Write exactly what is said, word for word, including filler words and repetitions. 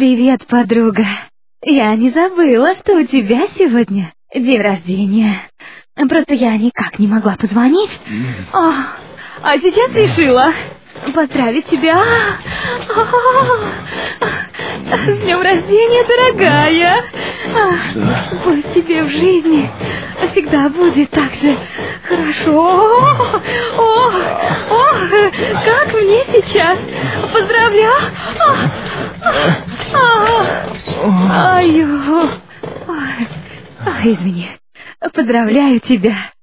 Привет, подруга. Я не забыла, что у тебя сегодня день рождения. Просто я никак не могла позвонить. О, а сейчас решила поздравить тебя. С днем рождения, дорогая. Пусть тебе в жизни всегда будет так же хорошо. О, о, как мне сейчас поздравляю. Ай, ой, извини. Поздравляю тебя